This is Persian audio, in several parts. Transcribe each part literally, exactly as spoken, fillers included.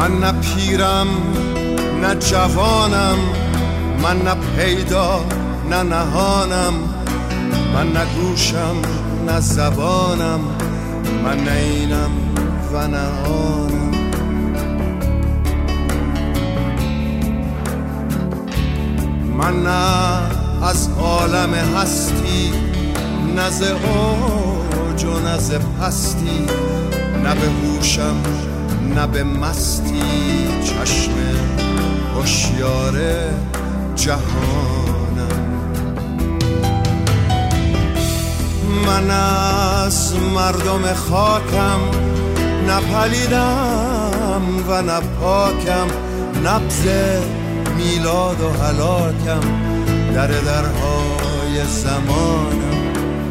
من نه پیرم نه جوانم، من نه پیدا نه نهانم، من نه گوشم نه زبانم، من نه اینم و نه آنم. من نه از عالم هستی، نه ز اوج و نه ز پستی، نه به هوشم نه به مستی، چشم هوشیار جهانم. من از مردم خاکم، نه پلیدم و نه پاکم، نبض میلاد و هلاکم، در درهای زمانم.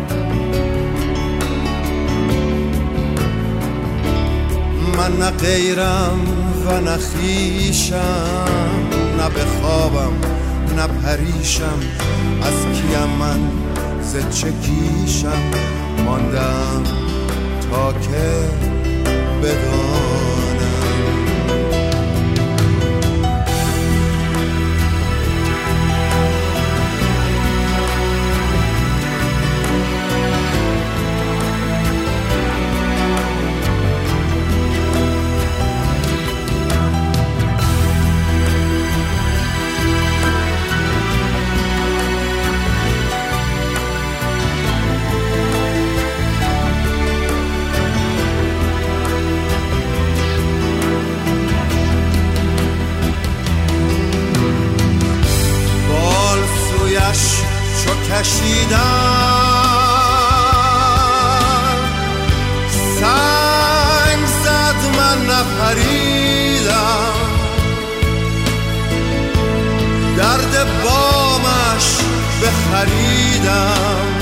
من نه غیرم و نه خویشم، نه به خوابم نه پریشم، از کیم من ز چه کیشم، ماندم تا که بدانم. چو کشیدم سنگ زد، من نپریدم، درد بامش بخریدم،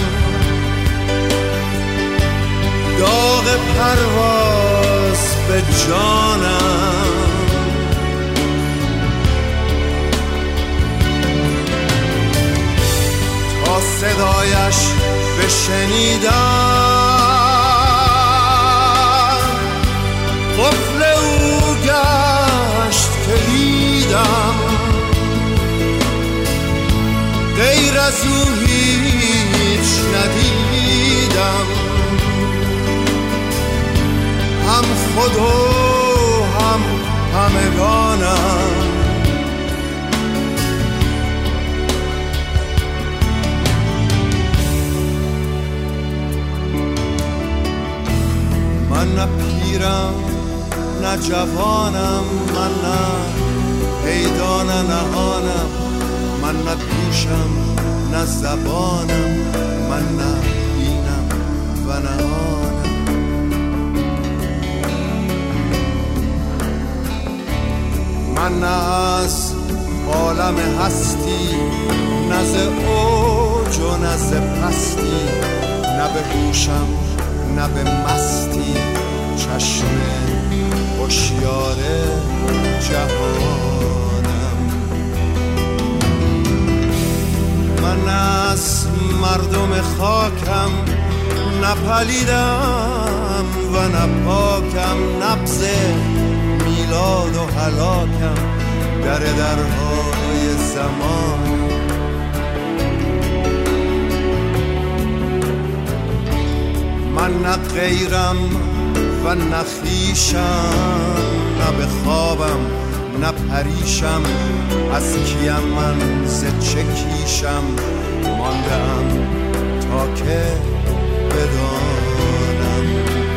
داغ پرواز به جانم. صدایش بشنیدم، قفل او گشت کلیدم، غیر از او هیچ ندیدم، هم خود و هم همگانم. من نه پیرم نه جوانم، من نه پیدا نه نهانم، من نه گوشم نه زبانم، من نه اینم و نه آنم. من نه از عالم هستی، نه ز اوج و نه ز پستی، نه به هوشم نه به مستی، چشم هوشیار جهانم. من از مردم خاکم، نه پلیدم و نه پاکم، نبض میلاد و هلاکم، در درهای زمان. من نه غیرم و نه خویشم، نه به خوابم نه پریشم، از کیم من ز چه کیشم، ماندم تا که بدانم.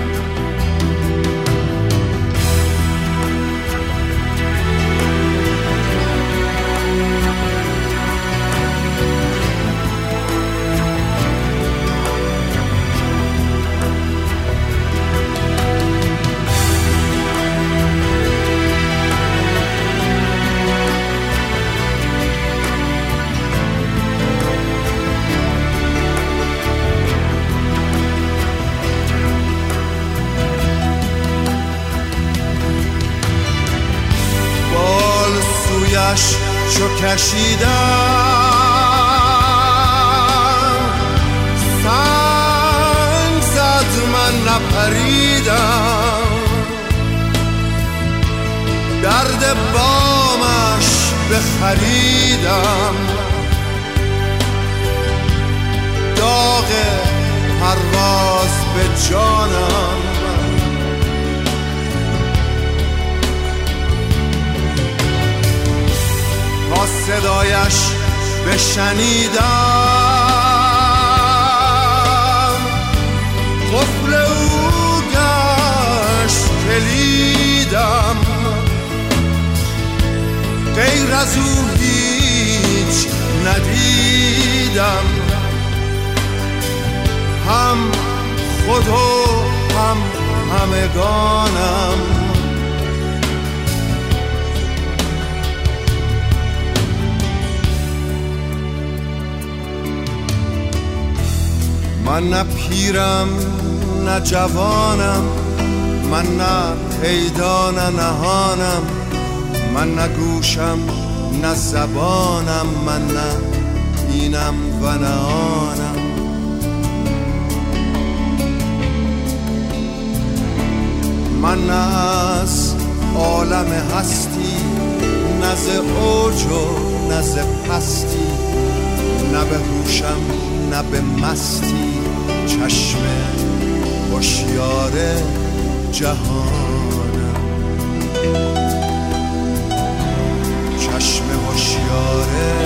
چو کشیدم سنگ زد، من نپریدم، درد خریدم، داغ پرواز به جانم، تا صدایش بشنیدم، قفل او گشت کلیدم، غیر از او هیچ ندیدم، هم خود و هم همگانم. من نه پیرم نه جوانم، من نه پیدا نه نهانم، من نه گوشم نه زبانم، من نه اینم و نه آنم. من نه از عالم هستی، نه ز اوج و نه ز پستی، نه به هوشم نه به مستی، چشم هوشیار جهانم، چشم هوشیار